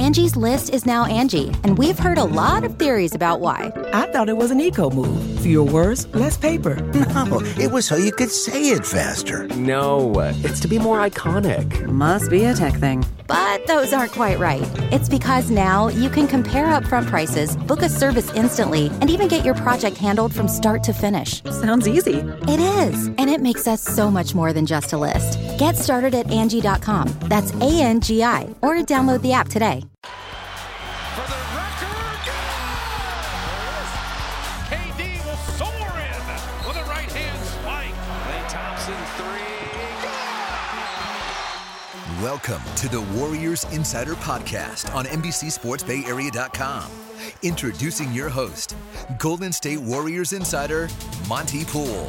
Angie's List is now Angie, and we've heard a lot of theories about why. I thought it was an eco move. Fewer words, less paper. No, it was so you could say it faster. No, it's to be more iconic. Must be a tech thing. But those aren't quite right. It's because now you can compare upfront prices, book a service instantly, and even get your project handled from start to finish. Sounds easy. It is, and it makes us so much more than just a list. Get started at Angie.com. That's ANGI, or download the app today. For the record, KD will soar in with a right-hand spike. Klay Thompson, three. Welcome to the Warriors Insider Podcast on NBCSportsBayArea.com. Introducing your host, Golden State Warriors Insider, Monty Poole.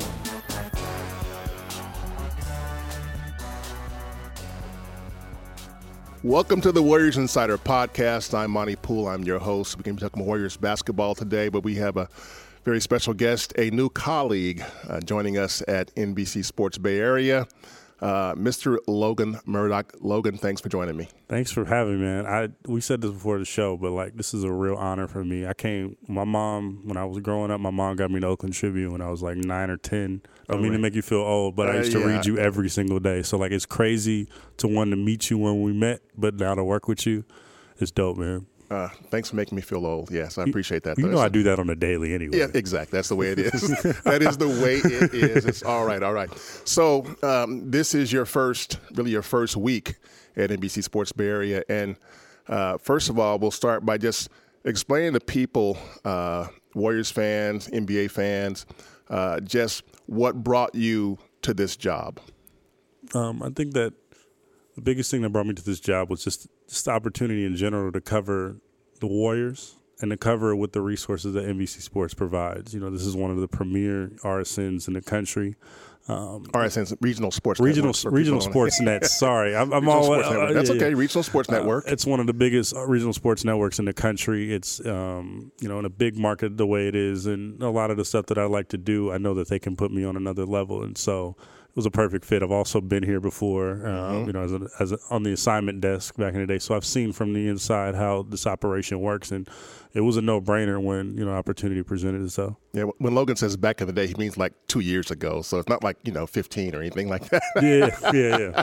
Welcome to the Warriors Insider Podcast. I'm Monty Poole. I'm your host. We're going to be talking Warriors basketball today, but we have a very special guest, a new colleague joining us at NBC Sports Bay Area, Mr. Logan Murdock. Logan, thanks for joining me. Thanks for having me, man. We said this before the show, but this is a real honor for me. My mom, when I was growing up, my mom got me the Oakland Tribune when I was 9 or 10. I don't mean to make you feel old, but I used to read you every single day. So it's crazy to want to meet you when we met, but now to work with you, it's dope, man. Thanks for making me feel old. Yes, I appreciate that. You know I do that on a daily anyway. Yeah, exactly. That's the way it is. That is the way it is. It's all right. So this is your first week at NBC Sports Bay Area. And first of all, we'll start by just explaining to people, Warriors fans, NBA fans, just what brought you to this job. I think that the biggest thing that brought me to this job was just the opportunity in general to cover the Warriors and to cover it with the resources that NBC Sports provides. This is one of the premier RSNs in the country. RSN's Regional Sports Regional Network. Sports Nets. Sorry, I'm Regional all. Sports Network. That's okay. Regional Sports Network. It's one of the biggest regional sports networks in the country. It's in a big market the way it is, and a lot of the stuff that I like to do, I know that they can put me on another level, and so it was a perfect fit. I've also been here before, as on the assignment desk back in the day, so I've seen from the inside how this operation works, and it was a no-brainer when opportunity presented itself. Yeah, when Logan says back in the day, he means 2 years ago, so it's not 15 or anything like that. Yeah.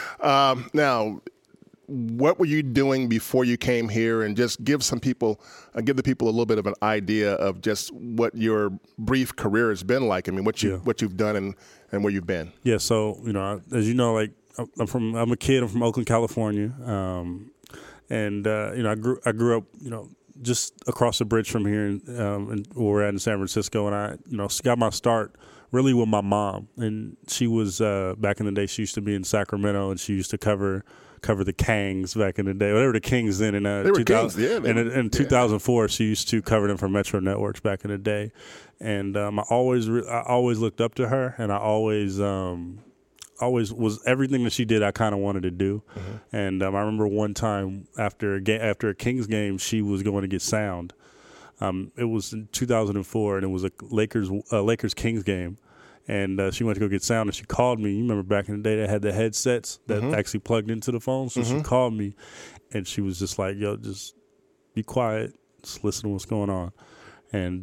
Now, what were you doing before you came here, and just give the people a little bit of an idea of just what your brief career has been like. I mean, what you've done and where you've been. Yeah. So as you know, I'm a kid. I'm from Oakland, California, and I grew up just across the bridge from here, and where we're at in San Francisco, and I got my start really with my mom, and she was back in the day. She used to be in Sacramento, and she used to cover the Kangs back in the day. Whatever the Kings then in 2000, in 2004, she used to cover them for Metro Networks back in the day. And I always looked up to her, and I always was everything that she did. I kind of wanted to do. Mm-hmm. And I remember one time after a Kings game, she was going to get sound. It was in 2004, and it was a Lakers Kings game. And she went to go get sound, and she called me. You remember back in the day they had the headsets that actually plugged into the phone? So she called me, and she was just like, yo, just be quiet. Just listen to what's going on. And,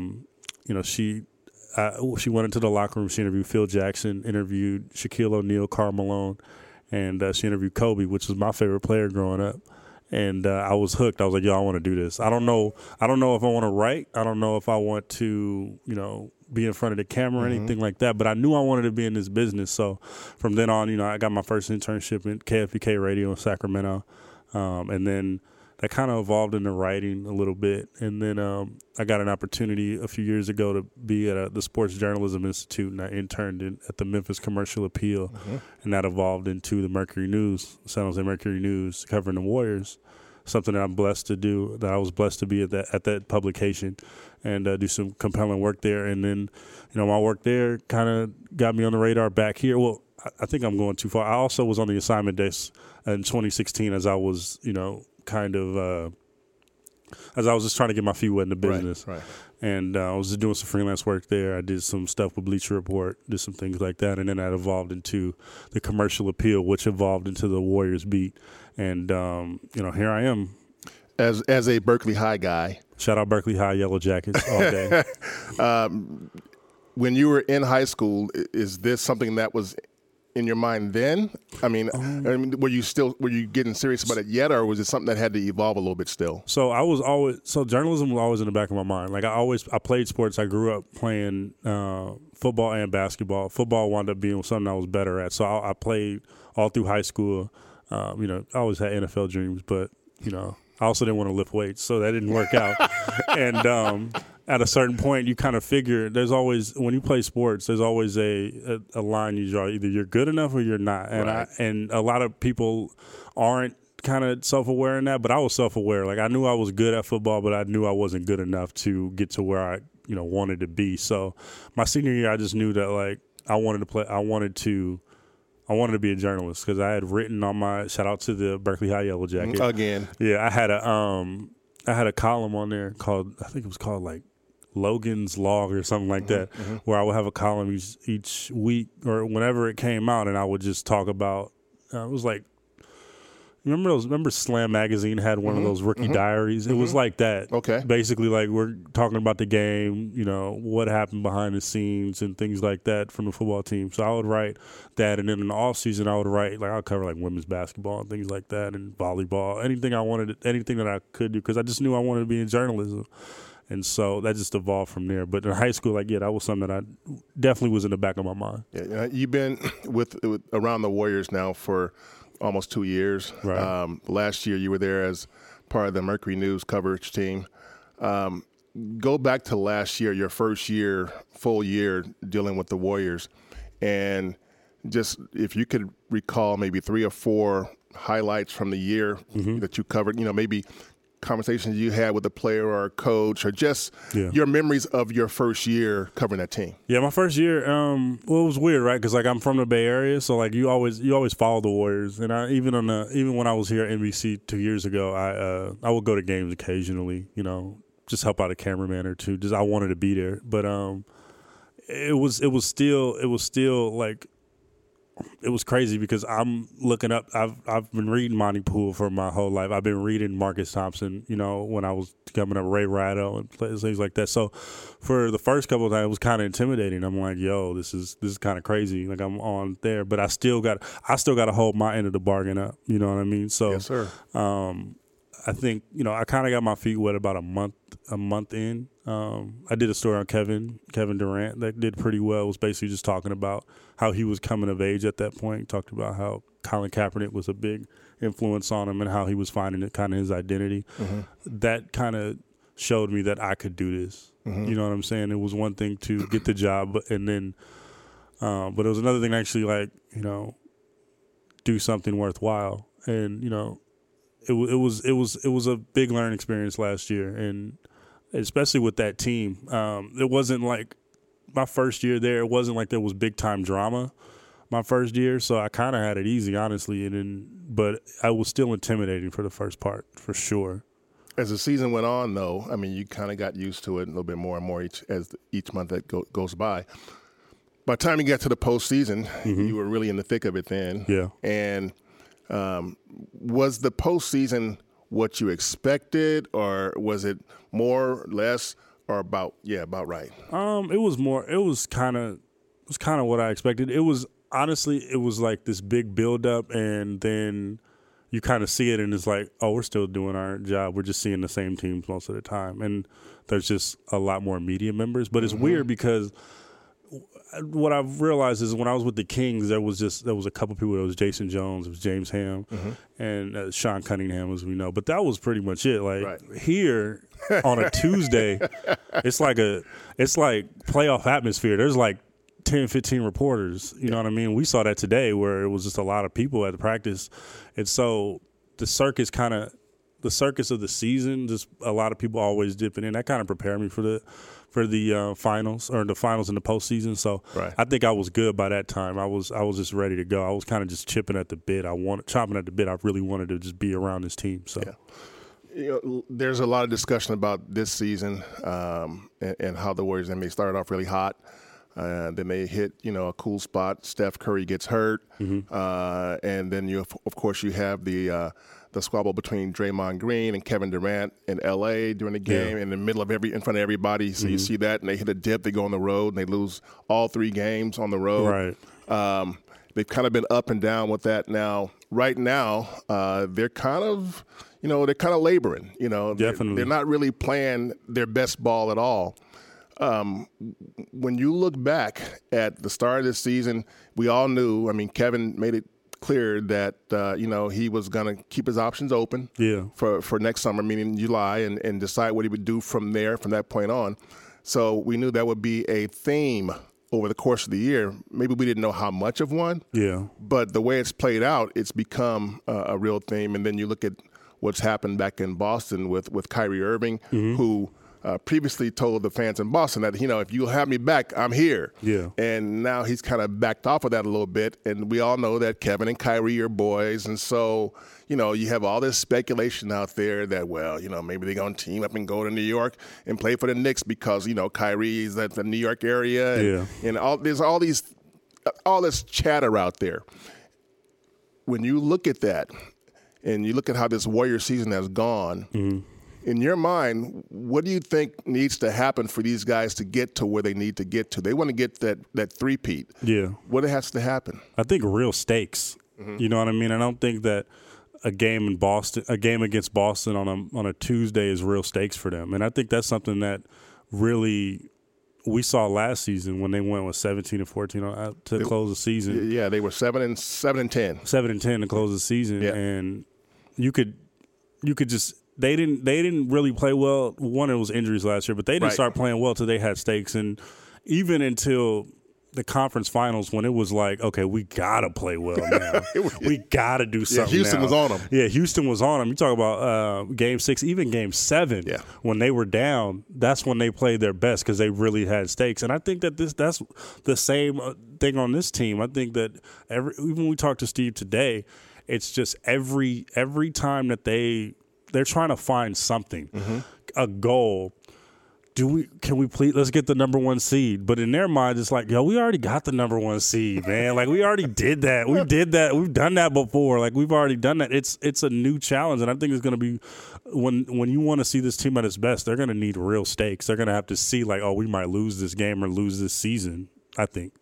she went into the locker room. She interviewed Phil Jackson, interviewed Shaquille O'Neal, Karl Malone, and she interviewed Kobe, which was my favorite player growing up. And I was hooked. I was like, yo, I want to do this. I don't know if I want to write. I don't know if I want to, be in front of the camera or anything like that. But I knew I wanted to be in this business. So from then on, I got my first internship at KFBK Radio in Sacramento. And then that kind of evolved into writing a little bit. And then I got an opportunity a few years ago to be at the Sports Journalism Institute, and I interned at the Memphis Commercial Appeal. And that evolved into the Mercury News, San Jose Mercury News, covering the Warriors. Something that I'm blessed to do, that I was blessed to be at that publication and do some compelling work there. And then, my work there kind of got me on the radar back here. Well, I think I'm going too far. I also was on the assignment desk in 2016 as I was, as I was just trying to get my feet wet in the business. Right. And I was just doing some freelance work there. I did some stuff with Bleacher Report, did some things like that. And then that evolved into the Commercial Appeal, which evolved into the Warriors beat. And, here I am As a Berkeley High guy. Shout out Berkeley High Yellow Jackets all day. When you were in high school, is this something that was in your mind then? I mean, were you getting serious about it yet, or was it something that had to evolve a little bit still? So journalism was always in the back of my mind. Like I played sports. I grew up playing football and basketball. Football wound up being something I was better at. So I played all through high school. I always had NFL dreams, but I also didn't want to lift weights, so that didn't work out. And at a certain point, you kind of figure there's always, when you play sports, there's always a line you draw. Either you're good enough or you're not. And right. And a lot of people aren't kind of self-aware in that, but I was self-aware. Like I knew I was good at football, but I knew I wasn't good enough to get to where I wanted to be. So my senior year, I just knew that like I wanted to be a journalist because I had written on my, shout out to the Berkeley High Yellow Jacket. Again. Yeah, I had a column on there called, I think it was called like Logan's Log or something like that, where I would have a column each week or whenever it came out, and I would just talk about, it was like, remember Slam Magazine had one of those rookie diaries? It was like that. Okay. Basically, like we're talking about the game, what happened behind the scenes and things like that from the football team. So I would write that, and then in the off season, I would write I'll cover like women's basketball and things like that, and volleyball, anything that I could do, because I just knew I wanted to be in journalism. And so that just evolved from there. But in high school, that was something that I definitely was in the back of my mind. Yeah, you've been with around the Warriors now for almost 2 years. Right. Last year, you were there as part of the Mercury News coverage team. Go back to last year, your first year, full year dealing with the Warriors, and just if you could recall maybe 3 or 4 highlights from the year that you covered, maybe conversations you had with a player or a coach, or just your memories of your first year covering that team. Yeah, my first year, it was weird, right? Because I'm from the Bay Area, so you always follow the Warriors, and even when I was here at NBC 2 years ago, I would go to games occasionally, just help out a cameraman or two. Just I wanted to be there, but it was still like. It was crazy because I'm looking up. I've been reading Monty Poole for my whole life. I've been reading Marcus Thompson, when I was coming up, Ray Ratto and things like that. So for the first couple of times, it was kind of intimidating. I'm like, yo, this is kind of crazy. Like I'm on there, but I still got to hold my end of the bargain up. You know what I mean? So yes, sir. I think I kind of got my feet wet about a month in. I did a story on Kevin Durant that did pretty well. It was basically just talking about how he was coming of age at that point. Talked about how Colin Kaepernick was a big influence on him and how he was finding it kind of his identity. That kind of showed me that I could do this. You know what I'm saying? It was one thing to get the job, and then, but it was another thing to actually do something worthwhile. And it was a big learning experience last year, and especially with that team. It wasn't like my first year there. It wasn't like there was big time drama my first year, so I kind of had it easy, honestly. But I was still intimidating for the first part, for sure. As the season went on, though, I mean, you kind of got used to it a little bit more and more each month that goes by. By the time you got to the postseason, you were really in the thick of it then. Yeah. And was the postseason what you expected, or was it more, less, or about right? It was kind of what I expected. It was like this big buildup, and then you kind of see it, and it's like, oh, we're still doing our job. We're just seeing the same teams most of the time, and there's just a lot more media members. But it's weird because what I've realized is when I was with the Kings, there was a couple people. There was Jason Jones, it was James Ham, and Sean Cunningham, as we know. But that was pretty much it. Here on a Tuesday, it's like playoff atmosphere. There's like 10, 15 reporters. You know what I mean? We saw that today where it was just a lot of people at the practice, and so the circus of the season, just a lot of people always dipping in. That kind of prepared me for the finals, or the finals in the postseason. So I think I was good by that time. I was just ready to go. I was kind of just chomping at the bit. I really wanted to just be around this team. So. Yeah. There's a lot of discussion about this season and how the Warriors, they started off really hot. Then they hit, a cool spot. Steph Curry gets hurt. And then of course you have the the squabble between Draymond Green and Kevin Durant in L.A. during the game, in the middle of in front of everybody. So you see that, and they hit a dip. They go on the road, and they lose all 3 games on the road. Right. They've kind of been up and down with that now. Right now, they're kind of, they're kind of laboring. Definitely. They're not really playing their best ball at all. When you look back at the start of this season, we all knew. I mean, Kevin made it clear that he was going to keep his options open for next summer, meaning July, and decide what he would do from that point on. So we knew that would be a theme over the course of the year. Maybe we didn't know how much of one, but the way it's played out, it's become a real theme. And then you look at what's happened back in Boston with Kyrie Irving, who previously told the fans in Boston that, if you'll have me back, I'm here. Yeah. And now he's kind of backed off of that a little bit. And we all know that Kevin and Kyrie are boys. And so, you have all this speculation out there that, maybe they're going to team up and go to New York and play for the Knicks because, Kyrie is at the New York area. And there's all this chatter out there. When you look at that and you look at how this Warrior season has gone, in your mind, what do you think needs to happen for these guys to get to where they need to get to? They want to get that three-peat. Yeah. What has to happen? I think real stakes. You know what I mean? I don't think that a game against Boston on a Tuesday is real stakes for them. And I think that's something that really we saw last season when they went with 17-14 to close the season. Yeah, they were 7-10. 7-10 to close the season, and you could just. They didn't really play well. One, it was injuries last year, but they didn't start playing well until they had stakes. And even until the conference finals, when it was like, okay, we got to play well now. We got to do something Houston was on them. Yeah, Houston was on them. You talk about Game 6, even Game 7, when they were down, that's when they played their best because they really had stakes. And I think that that's the same thing on this team. I think that even when we talked to Steve today, it's just every time that they're trying to find something, a goal. Can we please, let's get the number 1 seed. But in their minds, it's like, we already got the number 1 seed, man. Like, we already did that. We did that. We've done that before. Like, we've already done that. It's a new challenge. And I think it's going to be, when you want to see this team at its best, they're going to need real stakes. They're going to have to see, like, we might lose this game or lose this season, I think.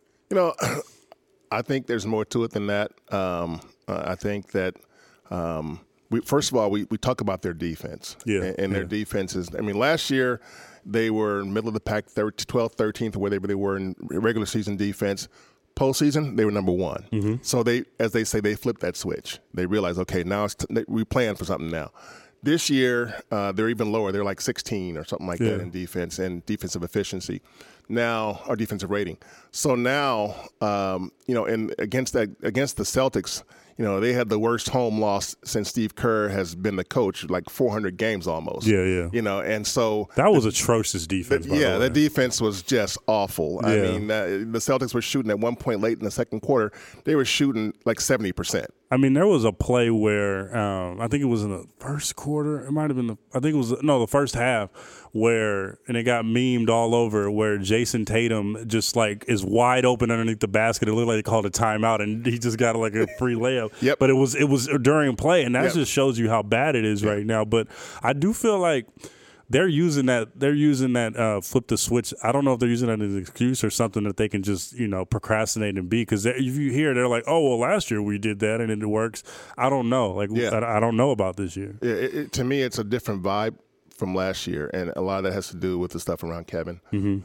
I think there's more to it than that. I think that first of all, we talk about their defense. And their defense is, last year they were middle of the pack, 12th, 13th, or whatever they were in regular season defense. Postseason, they were number 1. So they flipped that switch. They realized, okay, now we're playing for something now. This year, they're even lower. They're like 16 or something like that in defense and defensive efficiency. Now, our defensive rating. So now, and against the Celtics, they had the worst home loss since Steve Kerr has been the coach, like 400 games almost. And so that was atrocious defense. The defense was just awful. I mean, the Celtics were shooting at one point late in the second quarter. They were shooting like 70%. There was a play where I think it was in the first quarter. It might have been the first half and it got memed all over where Jason Tatum just like is wide open underneath the basket. It looked like they called a timeout and he just got like a free layup. But it was during play, and that just shows you how bad it is right now. But I do feel like they're using that flip the switch. I don't know if they're using that as an excuse or something that they can just, procrastinate and be. Because if you hear, they're like, oh, well, last year we did that and it works. I don't know. I don't know about this year. To me, it's a different vibe from last year, and a lot of that has to do with the stuff around Kevin.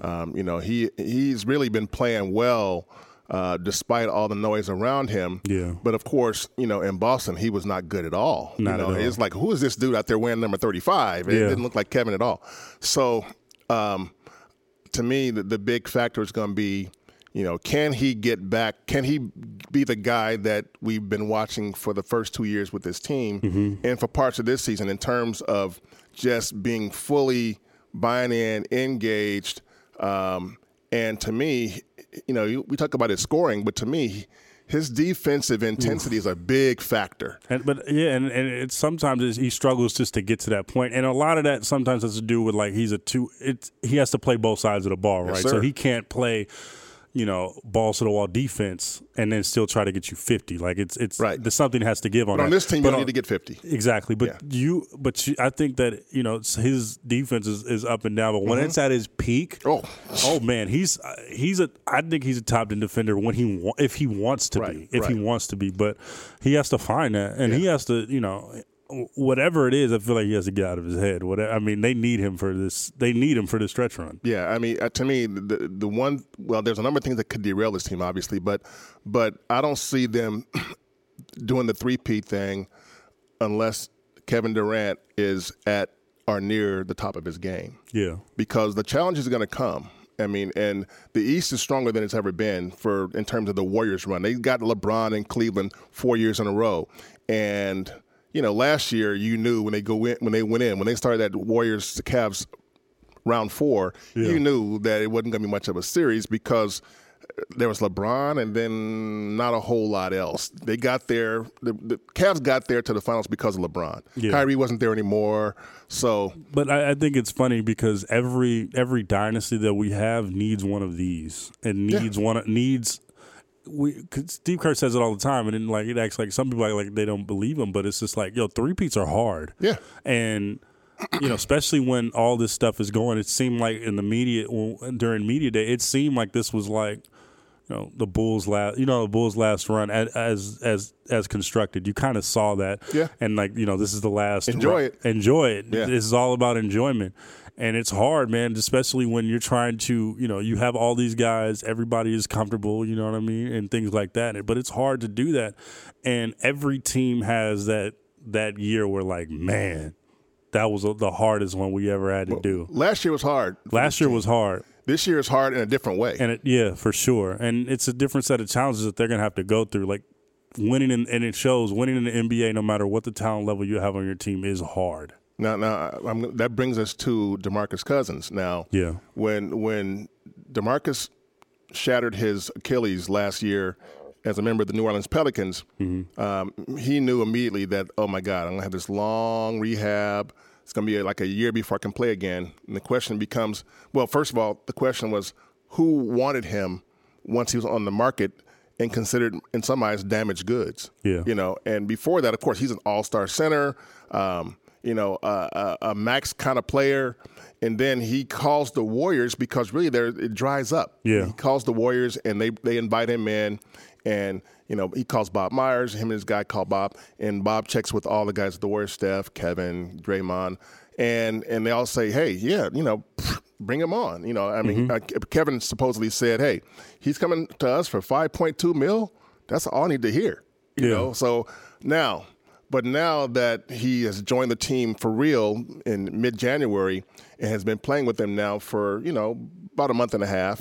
He's really been playing well despite all the noise around him. But of course, in Boston, he was not good at all. At all. It's like, who is this dude out there wearing number 35? It didn't look like Kevin at all. So to me, the big factor is going to be, can he get back? Can he be the guy that we've been watching for the first 2 years with this team and for parts of this season in terms of just being fully buying in, engaged. And to me, we talk about his scoring, but to me, his defensive intensity is a big factor. And it's sometimes he struggles just to get to that point. And a lot of that sometimes has to do with like he has to play both sides of the ball, right? Yes, sir. So he can't play balls to the wall defense and then still try to get you 50. Like it's right. There's something has to give on but that. On this team, you don't need to get 50. Exactly. But I think that his defense is up and down. But when it's at his peak, oh man, I think he's a top 10 defender when if he wants to be. If he wants to be, but he has to find that, and he has to whatever it is, I feel like he has to get out of his head. They need him for this. They need him for this stretch run. Yeah, I mean, to me, the one. Well, there's a number of things that could derail this team, obviously, but I don't see them doing the three-peat thing unless Kevin Durant is at or near the top of his game. Yeah, because the challenge is going to come. I mean, and the East is stronger than it's ever been in terms of the Warriors run. They got LeBron in Cleveland 4 years in a row, and last year you knew when they started that Warriors to Cavs round 4, you knew that it wasn't going to be much of a series because there was LeBron and then not a whole lot else. They got there. The Cavs got there to the finals because of LeBron. Yeah. Kyrie wasn't there anymore. So, but I think it's funny because every dynasty that we have needs one of these. It needs Steve Kerr says it all the time, and then it acts like some people act like they don't believe him, but it's just like, three-peats are hard. Yeah. And especially when all this stuff is going, it seemed like in the media during media day, it seemed like this was like the Bulls last run as constructed. You kind of saw that. Yeah. And this is the last. Enjoy it. Yeah. This is all about enjoyment. And it's hard, man, especially when you're trying to, you have all these guys, everybody is comfortable, you know what I mean, and things like that. But it's hard to do that. And every team has that year where, man, that was the hardest one we ever had to do. Last year was hard. Last year was hard. This year is hard in a different way. And for sure. And it's a different set of challenges that they're going to have to go through. Like winning, and it shows, winning in the NBA, no matter what the talent level you have on your team, is hard. Now, that brings us to DeMarcus Cousins. Now, when DeMarcus shattered his Achilles last year as a member of the New Orleans Pelicans, he knew immediately that, oh, my God, I'm going to have this long rehab. It's going to be like a year before I can play again. And the question becomes, well, first of all, the question was who wanted him once he was on the market and considered, in some eyes, damaged goods. Yeah. And before that, of course, he's an all-star center, a max kind of player, and then he calls the Warriors because really it dries up. Yeah. He calls the Warriors, and they invite him in, and he calls Bob Myers. Him and his guy call Bob, and Bob checks with all the guys at the Warriors, Steph, Kevin, Draymond, and they all say, hey, bring him on. Kevin supposedly said, hey, he's coming to us for $5.2 million. That's all I need to hear. You know, so now. But now that he has joined the team for real in mid-January and has been playing with them now for, about a month and a half,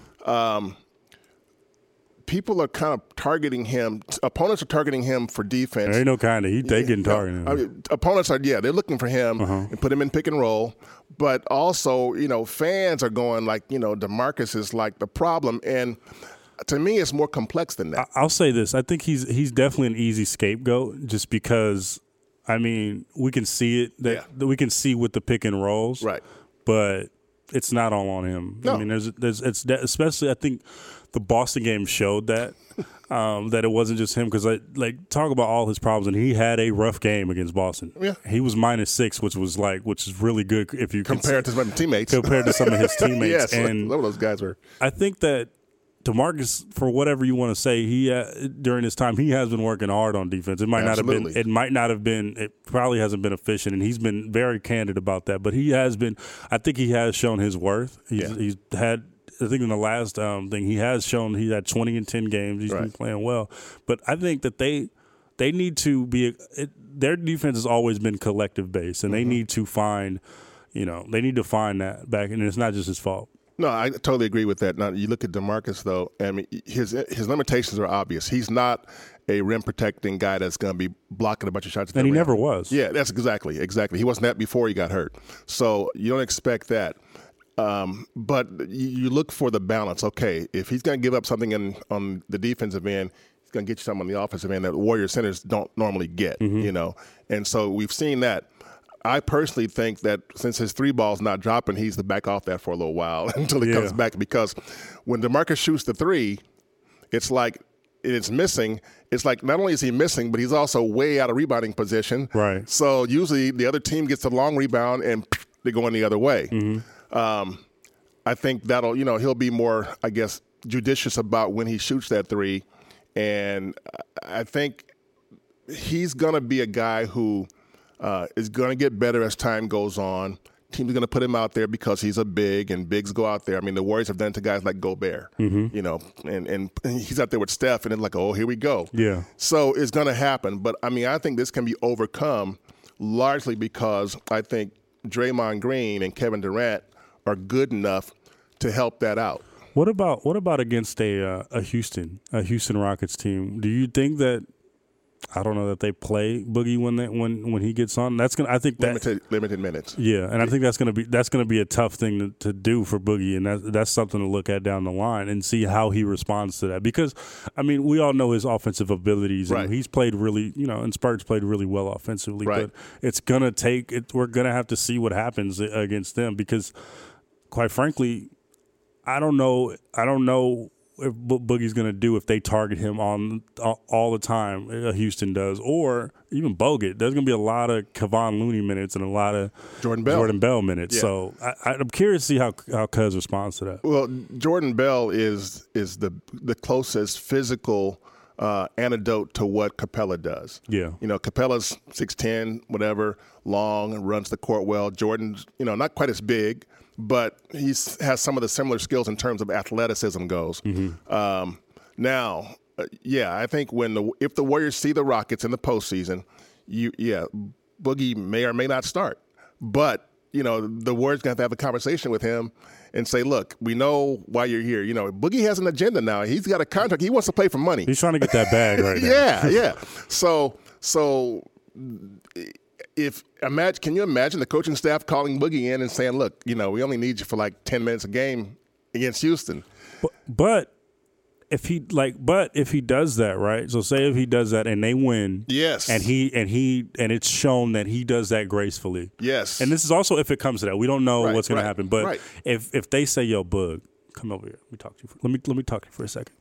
people are kind of targeting him. Opponents are targeting him for defense. There ain't no kind of. They getting targeted. Opponents are, they're looking for him and put him in pick and roll. But also, fans are going like, DeMarcus is like the problem. And to me, it's more complex than that. I'll say this. I think he's definitely an easy scapegoat just because, we can see it. We can see with the pick and rolls. Right. But it's not all on him. No. Especially I think the Boston game showed that, that it wasn't just him because, talk about all his problems. And he had a rough game against Boston. Yeah. He was -6, which is really good if you compared to some of his teammates. Compared to some of his teammates. Yes, and some of those guys were. I think that DeMarcus, for whatever you want to say, during his time he has been working hard on defense. It might Absolutely. not have been. It probably hasn't been efficient, and he's been very candid about that. But he has been. I think he has shown his worth. He's had. I think in the last thing he has shown he had 20 and 10 games. He's been playing well. But I think that they need to be. Their defense has always been collective based, and they need to find. They need to find that back, and it's not just his fault. No, I totally agree with that. Now, you look at DeMarcus, though, his limitations are obvious. He's not a rim-protecting guy that's going to be blocking a bunch of shots. And he never was. Yeah, that's exactly. He wasn't that before he got hurt. So you don't expect that. But you look for the balance. Okay, if he's going to give up something on the defensive end, he's going to get you something on the offensive end that Warrior centers don't normally get, And so we've seen that. I personally think that since his 3 ball's not dropping, he's to back off that for a little while until he comes back. Because when DeMarcus shoots the 3, it's like it's missing. It's like not only is he missing, but he's also way out of rebounding position. Right. So usually the other team gets a long rebound and they're going the other way. I think that'll, he'll be more, I guess, judicious about when he shoots that 3. And I think he's going to be a guy who is going to get better as time goes on. Teams are going to put him out there because he's a big, and bigs go out there. I mean, the Warriors have done it to guys like Gobert, and he's out there with Steph, and it's like, oh, here we go. Yeah. So it's going to happen. But, I mean, I think this can be overcome largely because I think Draymond Green and Kevin Durant are good enough to help that out. What about against a Houston Rockets team? Do you think that I don't know that they play Boogie when he gets on? That's gonna, I think that limited minutes. Yeah, and I think that's gonna be a tough thing to do for Boogie, and that's something to look at down the line and see how he responds to that. Because I mean, we all know his offensive abilities, and he's played really, and Spurs played really well offensively. But it's gonna take it. We're gonna have to see what happens against them because, quite frankly, I don't know what Boogie's going to do if they target him on all the time. Houston does, or even Bogut. There's going to be a lot of Kevon Looney minutes and a lot of Jordan Bell minutes. Yeah. So I'm curious to see how Cuz responds to that. Well, Jordan Bell is the closest physical antidote to what Capella does. Yeah. Capella's 6'10", whatever, long, runs the court well. Jordan's, not quite as big, but he has some of the similar skills in terms of athleticism goes. Now, I think if the Warriors see the Rockets in the postseason, Boogie may or may not start. But, the Warriors going to have a conversation with him and say, look, we know why you're here. Boogie has an agenda now. He's got a contract. He wants to play for money. He's trying to get that bag right now. Yeah. So can you imagine the coaching staff calling Boogie in and saying, look, we only need you for like 10 minutes a game against Houston. But if he does that, right? So say if he does that and they win, yes, and it's shown that he does that gracefully, yes. And this is also if it comes to that, we don't know what's going to happen. But if they say, yo, Boog, come over here. Let me talk to you. Let me talk to you for a second.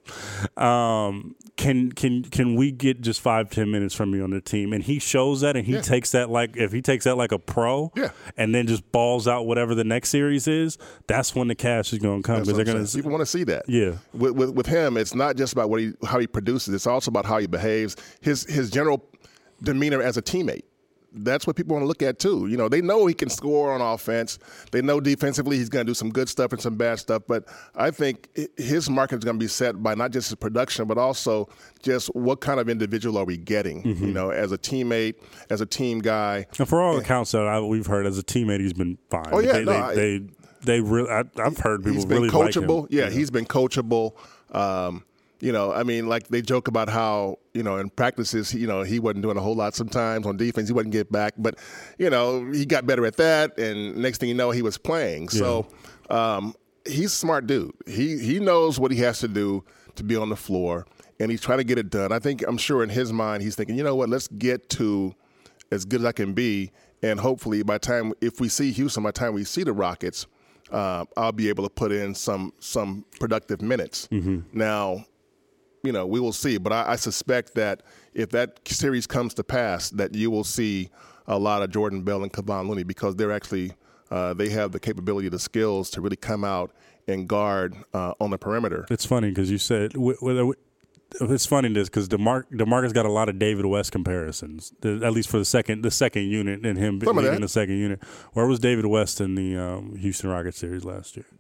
Can we get just 5-10 minutes from you on the team? And he shows that, and he takes that like a pro, and then just balls out whatever the next series is. That's when the cash is going to come because they're going to. People want to see that. Yeah. With him, it's not just about how he produces. It's also about how he behaves. His general demeanor as a teammate. That's what people want to look at, too. They know he can score on offense. They know defensively he's going to do some good stuff and some bad stuff. But I think his market is going to be set by not just his production, but also just what kind of individual are we getting, as a teammate, as a team guy. And for all accounts that we've heard, as a teammate, he's been fine. Oh, yeah. They really – I've heard people really like him. Yeah, he's been coachable. Like they joke about how, in practices, he wasn't doing a whole lot sometimes on defense. He wouldn't get back. But, he got better at that. And next thing you know, he was playing. Yeah. So he's a smart dude. He knows what he has to do to be on the floor. And he's trying to get it done. I'm sure in his mind, he's thinking, you know what, let's get to as good as I can be. And hopefully if we see Houston, by the time we see the Rockets, I'll be able to put in some productive minutes. Now, we will see. But I suspect that if that series comes to pass, that you will see a lot of Jordan Bell and Kevon Looney because they're actually they have the capability, the skills to really come out and guard on the perimeter. It's funny because you said it's funny because DeMarcus got a lot of David West comparisons, at least for the second unit and him being in the second unit. Where was David West in the Houston Rockets series last year?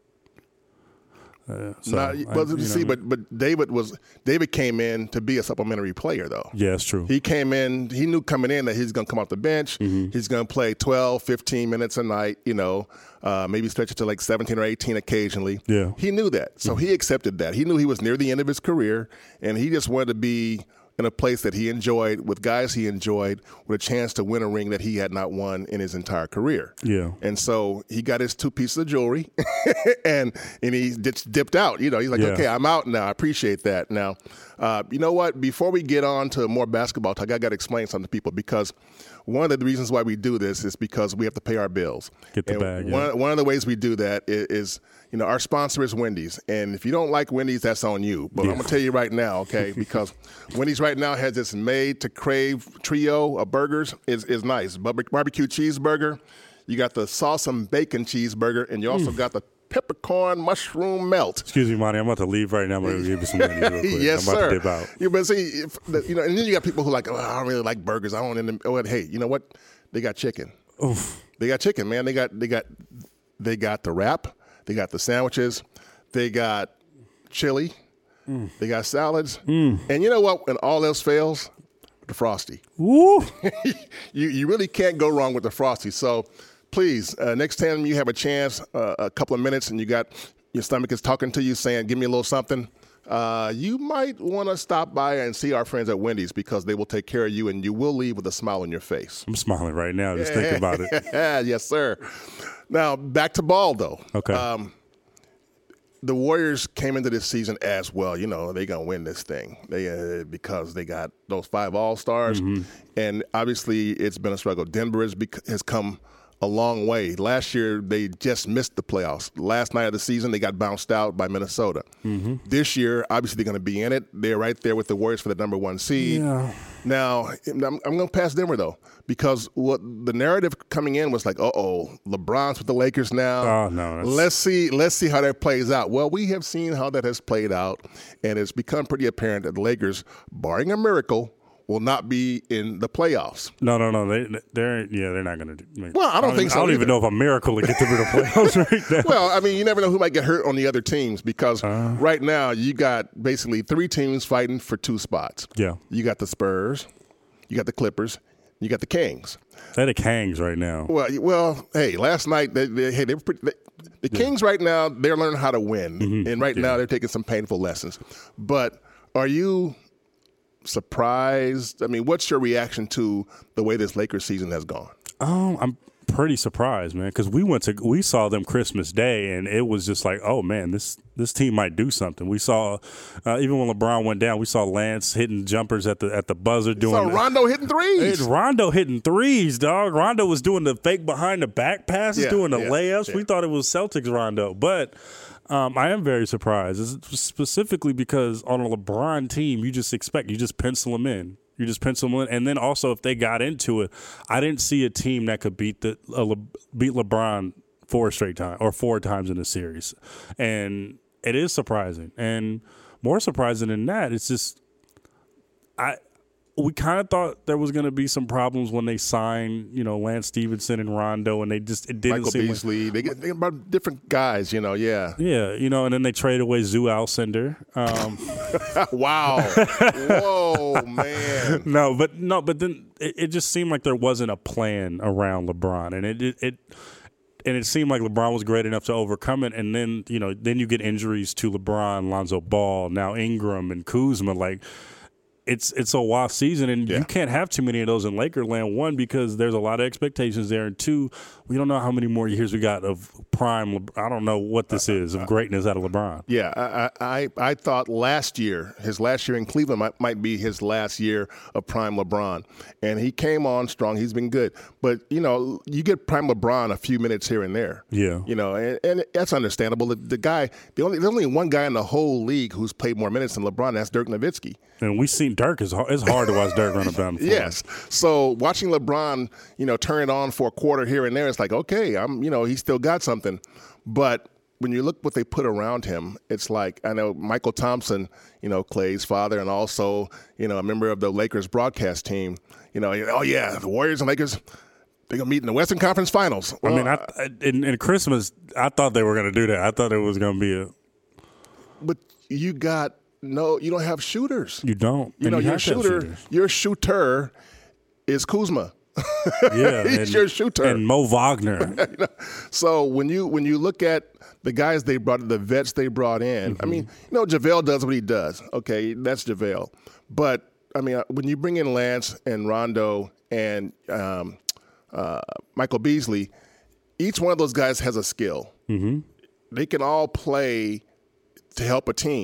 But David came in to be a supplementary player, though. Yeah, that's true. He came in, he knew coming in that he's going to come off the bench. He's going to play 12, 15 minutes a night, maybe stretch it to like 17 or 18 occasionally. Yeah. He knew that. So he accepted that. He knew he was near the end of his career, and he just wanted to be in a place that he enjoyed, with guys he enjoyed, with a chance to win a ring that he had not won in his entire career. Yeah. And so he got his 2 pieces of jewelry and he dipped out. He's like, okay, I'm out now. I appreciate that. Now, You know what? Before we get on to more basketball talk, I got to explain something to people, because one of the reasons why we do this is because we have to pay our bills. Get the and bag. One of the ways we do that is our sponsor is Wendy's. And if you don't like Wendy's, that's on you. But I'm going to tell you right now, okay, because Wendy's right now has this made-to-crave trio of burgers. Is nice. Barbecue cheeseburger. You got the sauce and bacon cheeseburger, and you also got the peppercorn mushroom melt. Excuse me, Monty. I'm about to leave right now. I'm going to give you some money real quick. Yes, I'm about sir. to dip out. Yeah, but see, and then you got people who are like, I don't really like burgers. I don't. Hey, you know what? They got chicken. Oof. They got chicken, man. They got the wrap. They got the sandwiches. They got chili. They got salads. And you know what? When all else fails, the Frosty. Woo! you really can't go wrong with the Frosty. So please, next time you have a chance, a couple of minutes, and your stomach is talking to you saying, give me a little something, you might want to stop by and see our friends at Wendy's, because they will take care of you, and you will leave with a smile on your face. I'm smiling right now just thinking about it. Yes, sir. Now, back to ball, though. Okay. The Warriors came into this season as well. They're going to win this thing because they got those 5 All-Stars. And obviously it's been a struggle. Denver has come a long way. Last year, they just missed the playoffs. Last night of the season, they got bounced out by Minnesota. This year, obviously, they're going to be in it. They're right there with the Warriors for the number 1 seed. Yeah. Now, I'm going to pass Denver, though, because what the narrative coming in was like, LeBron's with the Lakers now. Oh, no. Let's see how that plays out. Well, we have seen how that has played out, and it's become pretty apparent that the Lakers, barring a miracle, will not be in the playoffs. No. They're not going to do. Well, I don't think so. I don't even know if a miracle to get them to the playoffs right now. Well, I mean, you never know who might get hurt on the other teams, because right now you got basically 3 teams fighting for 2 spots. Yeah. You got the Spurs, you got the Clippers, you got the Kings. They're the Kings right now. Well, hey, last night the Kings right now, they're learning how to win, and right now they're taking some painful lessons. But are you surprised? I mean, what's your reaction to the way this Lakers season has gone? I'm pretty surprised, man, because we saw them Christmas Day, and it was just like, oh man, this team might do something. We saw even when LeBron went down, we saw Lance hitting jumpers at the buzzer. Rondo hitting threes. Rondo hitting threes, dog. Rondo was doing the fake behind the back passes, doing the layups. Yeah. We thought it was Celtics Rondo, but I am very surprised, specifically because on a LeBron team, you just pencil them in. And then also if they got into it, I didn't see a team that could beat LeBron 4 times in a series. And it is surprising. And more surprising than that, it's just we kind of thought there was going to be some problems when they signed, Lance Stevenson and Rondo, and it didn't Michael seem Beasley. They get about different guys, Yeah, and then they traded away Zoo Alcindor. Wow. Whoa, man. But then it just seemed like there wasn't a plan around LeBron, and it seemed like LeBron was great enough to overcome it. And then, then you get injuries to LeBron, Lonzo Ball, now Ingram and Kuzma. Like, it's a wild season, and you can't have too many of those in Lakerland. 1, because there's a lot of expectations there, and 2, we don't know how many more years we got of prime. I don't know what this is of greatness out of LeBron. Yeah, I thought his last year in Cleveland might be his last year of prime LeBron, and he came on strong. He's been good, but you get prime LeBron a few minutes here and there. Yeah, and that's understandable. There's only one guy in the whole league who's played more minutes than LeBron. That's Dirk Nowitzki. And we've seen Dirk. It's hard to watch Dirk run up down the floor. Yes. So watching LeBron, turn it on for a quarter here and there, it's like, okay, he's still got something. But when you look what they put around him, it's like, I know Michael Thompson, Clay's father, and also, a member of the Lakers broadcast team, the Warriors and Lakers, they're going to meet in the Western Conference Finals. Well, I mean, in Christmas, I thought they were going to do that. I thought it was going to be But you don't have shooters. You don't. Your shooter is Kuzma. Yeah, he's your shooter. And Mo Wagner. So when you look at the guys they brought, the vets they brought in, I mean, JaVale does what he does. Okay, that's JaVale. But, I mean, when you bring in Lance and Rondo and Michael Beasley, each one of those guys has a skill. They can all play to help a team.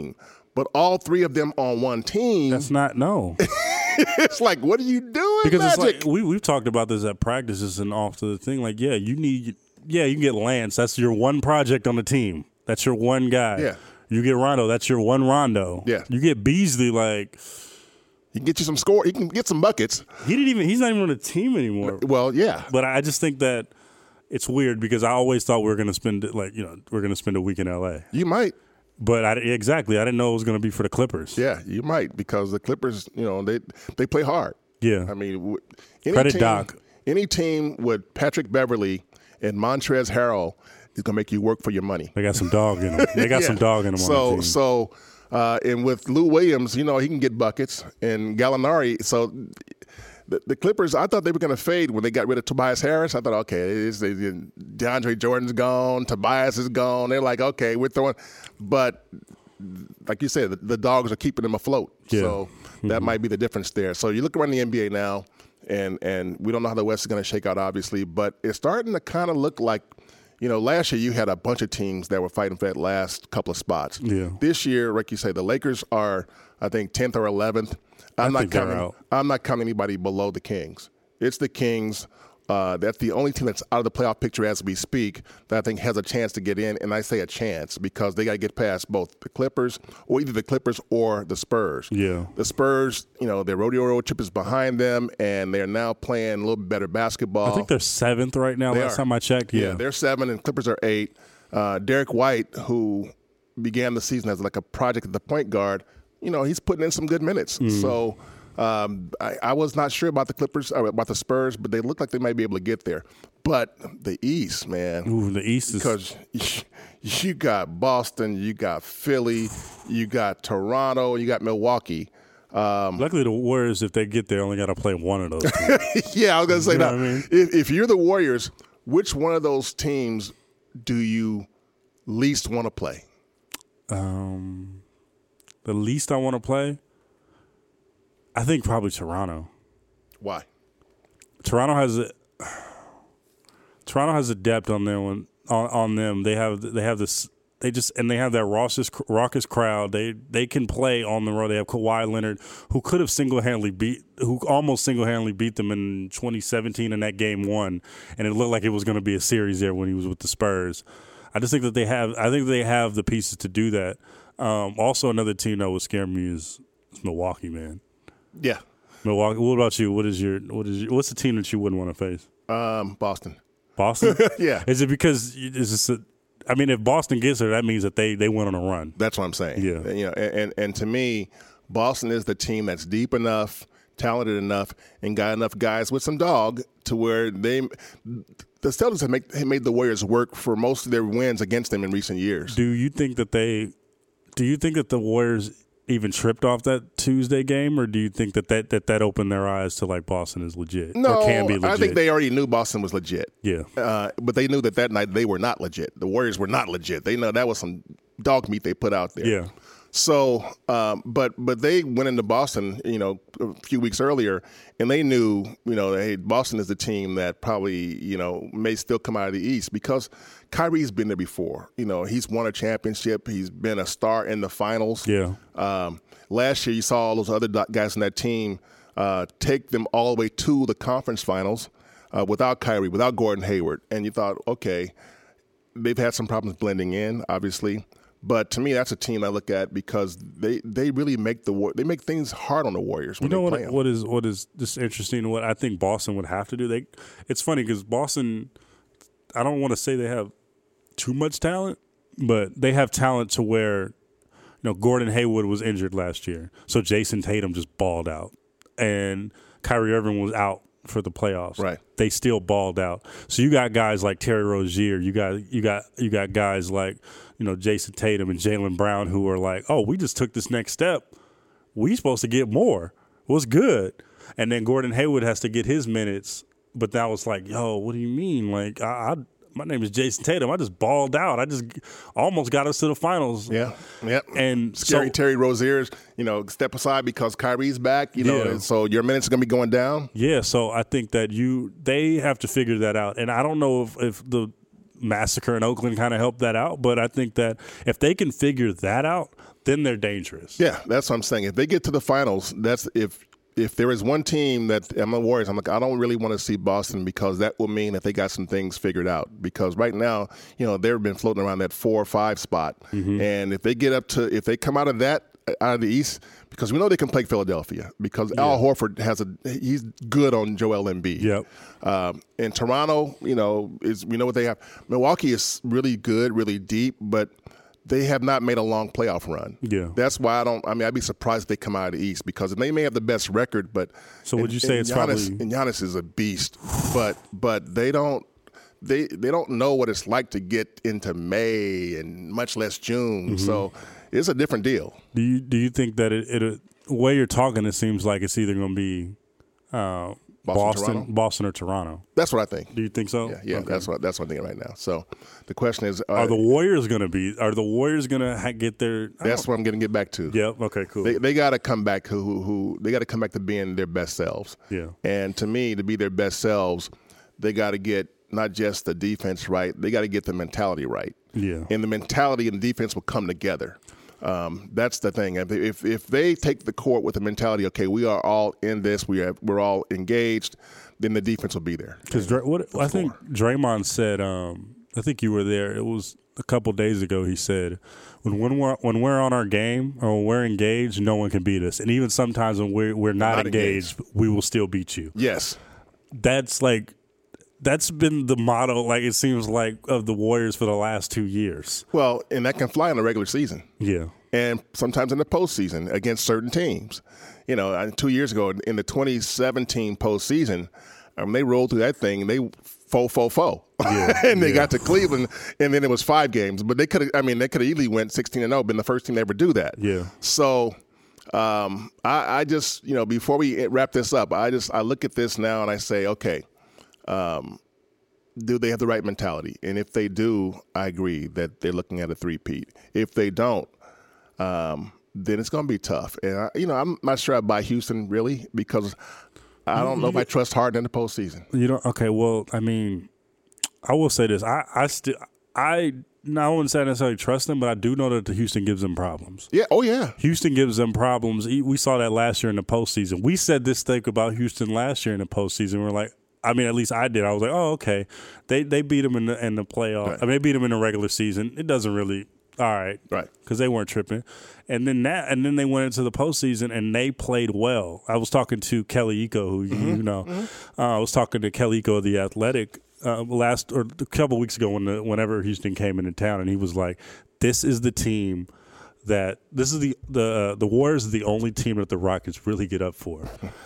but all three of them on one team. That's not no. It's like, what are you doing? Because Magic? it's like we've talked about this at practices and off to the thing. Like, you can get Lance. That's your one project on the team. That's your one guy. Yeah. You get Rondo. That's your one Rondo. Yeah. You get Beasley. Like, he can get you some score. He can get some buckets. He's not even on the team anymore. Well, yeah. But I just think that it's weird because I always thought we were going to spend a week in L.A. You might. But I didn't know it was going to be for the Clippers. Yeah, you might, because the Clippers, they play hard. Yeah. I mean, Credit Doc. Any team with Patrick Beverley and Montrezl Harrell is going to make you work for your money. They got some dog in them. They got some dog in them on the team. And with Lou Williams, he can get buckets. And Gallinari, so the Clippers, I thought they were going to fade when they got rid of Tobias Harris. I thought, okay, DeAndre Jordan's gone, Tobias is gone. They're like, okay, we're throwing. But like you said, the dogs are keeping them afloat. Yeah. So that might be the difference there. So you look around the NBA now, and we don't know how the West is going to shake out, obviously, but it's starting to kind of look like, last year you had a bunch of teams that were fighting for that last couple of spots. Yeah. This year, like you say, the Lakers are, I think, 10th or 11th. I'm not counting anybody below the Kings. It's the Kings. That's the only team that's out of the playoff picture as we speak that I think has a chance to get in. And I say a chance because they got to get past both the Clippers, or either the Clippers or the Spurs. Yeah. The Spurs, their rodeo road trip is behind them, and they're now playing a little bit better basketball. I think they're 7th right now. Last time I checked. Yeah, they're 7, and Clippers are 8. Derek White, who began the season as like a project at the point guard, he's putting in some good minutes. So I was not sure about the Clippers, or about the Spurs, but they look like they might be able to get there. But the East, man. Ooh, the East is. Because you got Boston, you got Philly, you got Toronto, you got Milwaukee. Luckily, the Warriors, if they get there, only got to play one of those teams. Yeah, I was going to say that. What I mean? If you're the Warriors, which one of those teams do you least want to play? The least I want to play, I think probably Toronto. Why? Toronto has a depth on them. On them, they have this. They have that raucous crowd. They can play on the road. They have Kawhi Leonard, who almost single handedly beat them in 2017 in that game 1, and it looked like it was going to be a series there when he was with the Spurs. I just think that they have the pieces to do that. Also, another team that would scare me is Milwaukee, man. Yeah, Milwaukee. What about you? What's the team that you wouldn't want to face? Boston. Boston? Yeah. Is it because if Boston gets there, that means that they went on a run. That's what I'm saying. Yeah. And to me, Boston is the team that's deep enough, talented enough, and got enough guys with some dog to where the Celtics have made the Warriors work for most of their wins against them in recent years. Do you think that the Warriors even tripped off that Tuesday game, or do you think that opened their eyes to like Boston is legit? No, or can be legit? I think they already knew Boston was legit. Yeah. But they knew that night they were not legit. The Warriors were not legit. They know that was some dog meat they put out there. Yeah. So, but they went into Boston, a few weeks earlier, and they knew, hey, Boston is the team that probably, may still come out of the East because Kyrie's been there before. He's won a championship. He's been a star in the finals. Yeah. Last year, you saw all those other guys on that team take them all the way to the conference finals without Kyrie, without Gordon Hayward, and you thought, okay, they've had some problems blending in, obviously. But to me, that's a team I look at because they really make things hard on the Warriors when they play them. What is just interesting? What I think Boston would have to do. It's funny because Boston, I don't want to say they have too much talent, but they have talent to where, Gordon Hayward was injured last year, so Jason Tatum just balled out, and Kyrie Irving was out for the playoffs. Right. They still balled out. So you got guys like Terry Rozier. You got guys like, Jason Tatum and Jaylen Brown who are like, oh, we just took this next step. We supposed to get more. What's good? And then Gordon Hayward has to get his minutes. But that was like, yo, what do you mean? Like, my name is Jason Tatum. I just balled out. I just almost got us to the finals. Yeah. Yep. And Terry Rozier's, step aside because Kyrie's back, so your minutes are going to be going down. Yeah, so I think that they have to figure that out. And I don't know if massacre in Oakland kind of helped that out. But I think that if they can figure that out, then they're dangerous. Yeah, that's what I'm saying. If they get to the finals, that's if there is one team that I'm the Warriors, I'm like, I don't really want to see Boston because that will mean that they got some things figured out. Because right now, they've been floating around that 4 or 5 spot, and if they come out of the East, because we know they can play Philadelphia, because Al Horford he's good on Joel Embiid. Yep. And Toronto, we know what they have. Milwaukee is really good, really deep, but they have not made a long playoff run. Yeah. That's why I'd be surprised if they come out of the East, because they may have the best record, but so would you say it's probably and Giannis is a beast, but they don't know what it's like to get into May and much less June. Mm-hmm. So it's a different deal. Do you think that the way you're talking, it seems like it's either going to be Boston or Toronto? That's what I think. Do you think so? Yeah. Okay. That's what I'm thinking right now. So the question is, are the Warriors going to get their? That's what I'm going to get back to. Yep. Okay. Cool. They got to come back. They got to come back to being their best selves. Yeah. And to me, to be their best selves, they got to get not just the defense right. They got to get the mentality right. Yeah. And the mentality and the defense will come together. That's the thing. If they take the court with the mentality, okay, we are all in this, we're all engaged, then the defense will be there. Because I think Draymond said, I think you were there. It was a couple days ago. He said, when we're on our game or when we're engaged, no one can beat us. And even sometimes when we're not engaged, we will still beat you. Yes, that's been the motto, like it seems like, of the Warriors for the last 2 years. Well, and that can fly in the regular season. Yeah. And sometimes in the postseason against certain teams. 2 years ago in the 2017 postseason, they rolled through that thing. They fo. Yeah. And they got to Cleveland, and then it was 5 games. But they could have easily went 16-0, been the first team to ever do that. Yeah. So I just, before we wrap this up, I look at this now and I say, okay, do they have the right mentality? And if they do, I agree that they're looking at a three-peat. If they don't, then it's going to be tough. And, I'm not sure I buy Houston, really, because I don't know if I trust Harden in the postseason. Okay, well, I will say this. I wouldn't say I necessarily trust them, but I do know that the Houston gives them problems. Yeah. Oh, yeah. Houston gives them problems. We saw that last year in the postseason. We said this thing about Houston last year in the postseason. We're like, at least I did. I was like, oh, okay. They beat them in the playoff. Right. They beat them in the regular season. It doesn't really all right, because they weren't tripping. And then they went into the postseason and they played well. I was talking to Kelly Iko, who you know. I was talking to Kelly Iko of The Athletic a couple weeks ago whenever Houston came into town, and he was like, "This is the team." This is the Warriors are the only team that the Rockets really get up for.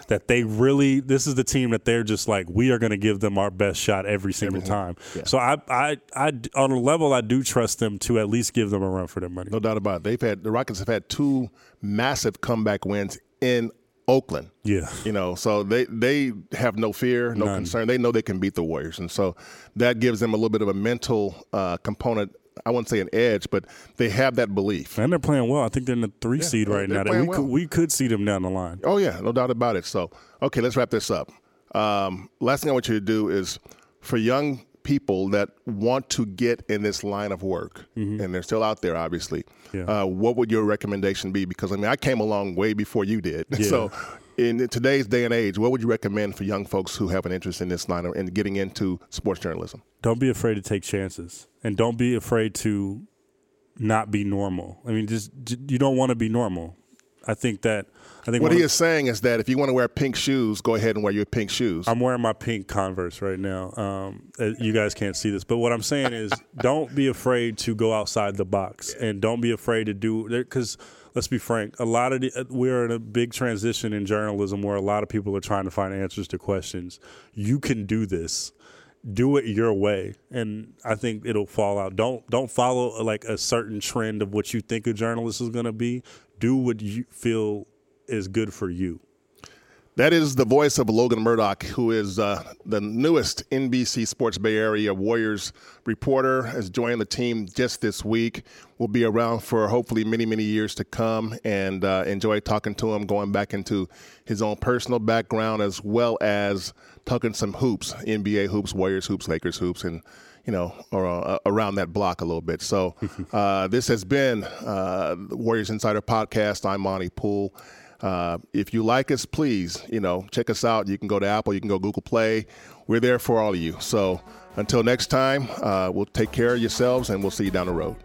This is the team that they're just like, we are going to give them our best shot every single time. Yeah. So I on a level, I do trust them to at least give them a run for their money. No doubt about it. The Rockets have had 2 massive comeback wins in Oakland. Yeah. So they have no fear, no concern. They know they can beat the Warriors. And so that gives them a little bit of a mental component. I wouldn't say an edge, but they have that belief. And they're playing well. I think they're in the 3 seed right now. We could see them down the line. Oh, yeah, no doubt about it. So, okay, let's wrap this up. Last thing I want you to do is, for young people that want to get in this line of work, and they're still out there, obviously, what would your recommendation be? Because, I came along way before you did. Yeah. So in today's day and age, what would you recommend for young folks who have an interest in this line and getting into sports journalism? Don't be afraid to take chances, and don't be afraid to not be normal. You don't want to be normal. I think what he is saying is that if you want to wear pink shoes, go ahead and wear your pink shoes. I'm wearing my pink Converse right now. You guys can't see this, but what I'm saying is don't be afraid to go outside the box, and don't be afraid to do – because let's be frank, we're in a big transition in journalism where a lot of people are trying to find answers to questions. You can do this. Do it your way, and I think it'll fall out. Don't follow like a certain trend of what you think a journalist is going to be. Do what you feel is good for you. That is the voice of Logan Murdock, who is the newest NBC Sports Bay Area Warriors reporter, has joined the team just this week. Will be around for hopefully many, many years to come, and enjoy talking to him, going back into his own personal background as well as talking some hoops, NBA hoops, Warriors hoops, Lakers hoops, and or around that block a little bit. So this has been the Warriors Insider Podcast. I'm Monty Poole. If you like us, please, check us out. You can go to Apple. You can go Google Play. We're there for all of you. So until next time, we'll take care of yourselves, and we'll see you down the road.